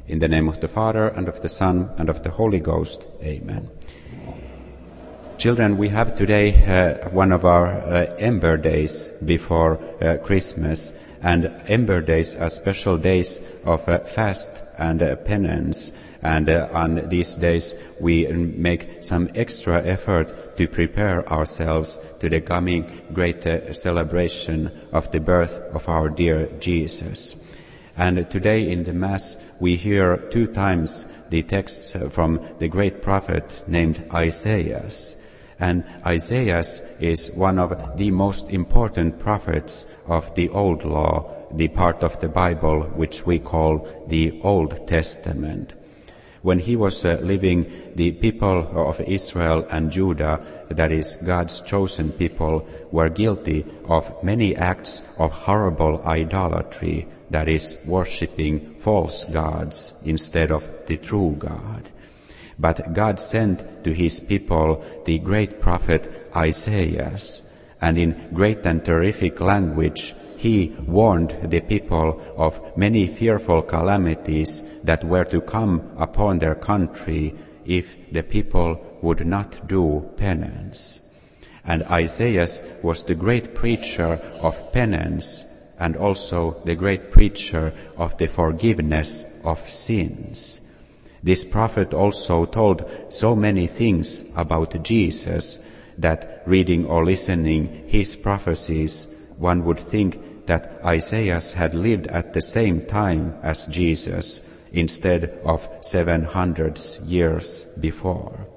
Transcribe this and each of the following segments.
In the name of the Father, and of the Son, and of the Holy Ghost. Amen. Children, we have today one of our Ember Days before Christmas, and Ember Days are special days of fast and penance, and on these days we make some extra effort to prepare ourselves to the coming great celebration of the birth of our dear Jesus. And today in the Mass we hear 2 times the texts from the great prophet named Isaiah. And Isaiah is one of the most important prophets of the Old Law, the part of the Bible which we call the Old Testament. When he was living, the people of Israel and Judah, that is God's chosen people, were guilty of many acts of horrible idolatry, that is worshipping false gods instead of the true God. But God sent to his people the great prophet Isaiah, and in great and terrific language he warned the people of many fearful calamities that were to come upon their country if the people would not do penance. And Isaiah was the great preacher of penance and also the great preacher of the forgiveness of sins. This prophet also told so many things about Jesus that reading or listening his prophecies, one would think that Isaiah had lived at the same time as Jesus instead of 700 years before.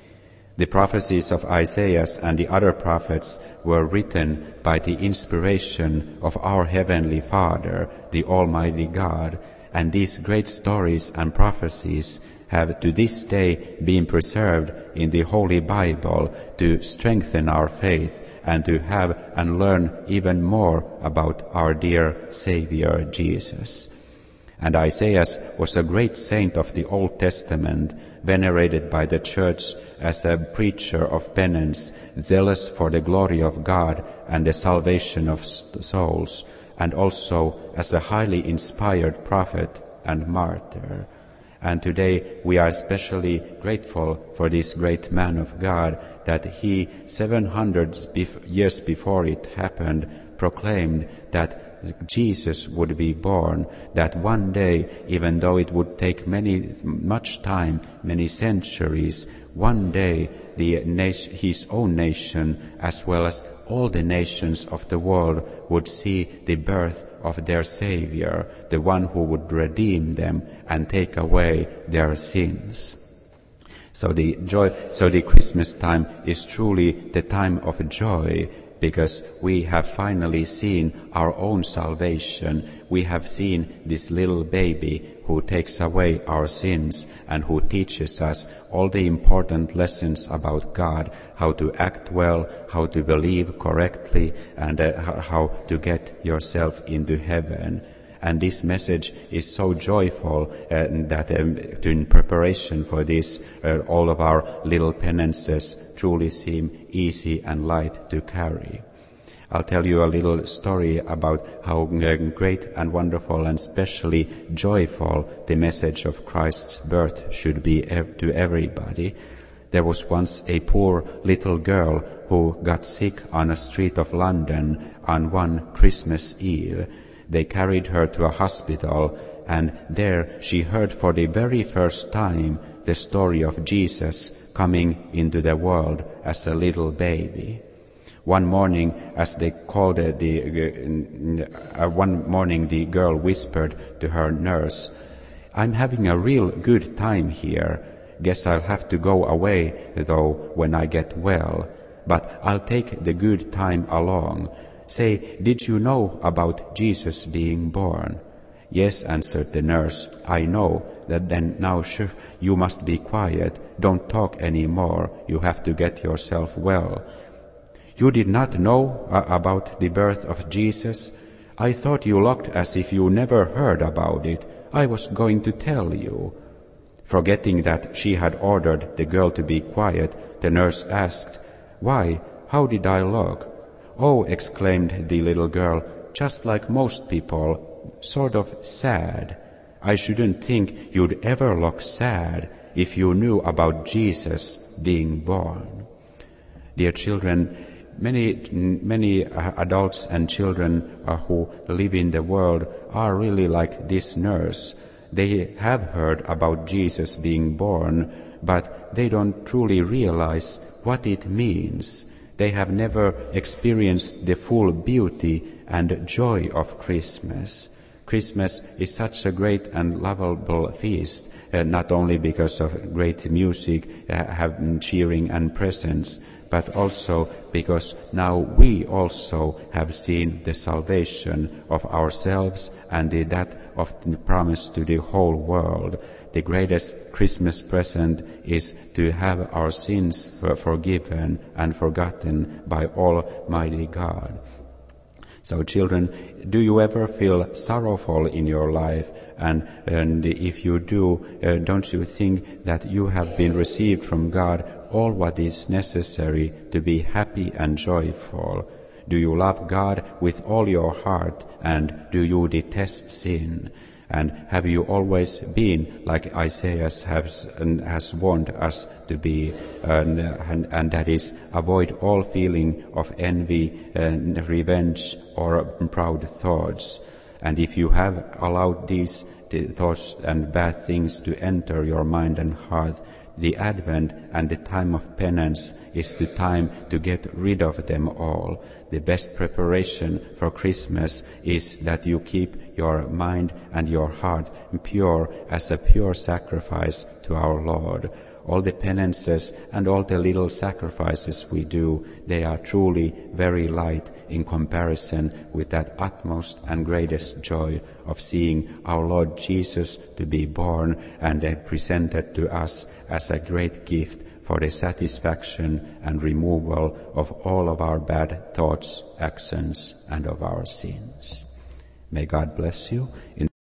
The prophecies of Isaiah and the other prophets were written by the inspiration of our Heavenly Father, the Almighty God, and these great stories and prophecies have to this day been preserved in the Holy Bible to strengthen our faith and to have and learn even more about our dear Savior Jesus. And Isaiah was a great saint of the Old Testament, venerated by the Church as a preacher of penance, zealous for the glory of God and the salvation of souls, and also as a highly inspired prophet and martyr. And today we are especially grateful for this great man of God that he, 700 years before it happened, proclaimed that Jesus would be born, that one day, even though it would take much time, many centuries, one day his own nation, as well as all the nations of the world, would see the birth of their Savior, the one who would redeem them and take away their sins. So the Christmas time is truly the time of joy, because we have finally seen our own salvation. We have seen this little baby who takes away our sins and who teaches us all the important lessons about God, how to act well, how to believe correctly, and how to get yourself into heaven. And this message is so joyful that in preparation for this, all of our little penances truly seem easy and light to carry. I'll tell you a little story about how great and wonderful and especially joyful the message of Christ's birth should be to everybody. There was once a poor little girl who got sick on a street of London on one Christmas Eve. They carried her to a hospital, and there she heard for the very first time the story of Jesus coming into the world as a little baby. One morning, as they called one morning the girl whispered to her nurse, "I'm having a real good time here. Guess I'll have to go away, though, when I get well. But I'll take the good time along. Say, did you know about Jesus being born?" "Yes," answered the nurse, "I know that. Then now you must be quiet. Don't talk any more. You have to get yourself well." "You did not know about the birth of Jesus? I thought you looked as if you never heard about it. I was going to tell you." Forgetting that she had ordered the girl to be quiet, the nurse asked, "Why, how did I look?" "Oh," exclaimed the little girl, "just like most people, sort of sad." I shouldn't think you'd ever look sad if you knew about Jesus being born. Dear children, many adults and children who live in the world are really like this nurse. They have heard about Jesus being born, but they don't truly realize what it means. They have never experienced the full beauty and joy of Christmas. Christmas is such a great and lovable feast, not only because of great music, cheering and presents, but also because now we also have seen the salvation of ourselves and that of the promise to the whole world. The greatest Christmas present is to have our sins forgiven and forgotten by Almighty God. So children, do you ever feel sorrowful in your life? And if you do, don't you think that you have been received from God all what is necessary to be happy and joyful? Do you love God with all your heart, and do you detest sin? And have you always been like Isaiah has warned us to be, and that is, avoid all feeling of envy, revenge, or proud thoughts. And if you have allowed these thoughts and bad things to enter your mind and heart, the Advent and the time of penance is the time to get rid of them all. The best preparation for Christmas is that you keep your mind and your heart pure as a pure sacrifice to our Lord. All the penances and all the little sacrifices we do, they are truly very light in comparison with that utmost and greatest joy of seeing our Lord Jesus to be born and presented to us as a great gift for the satisfaction and removal of all of our bad thoughts, actions, and of our sins. May God bless you in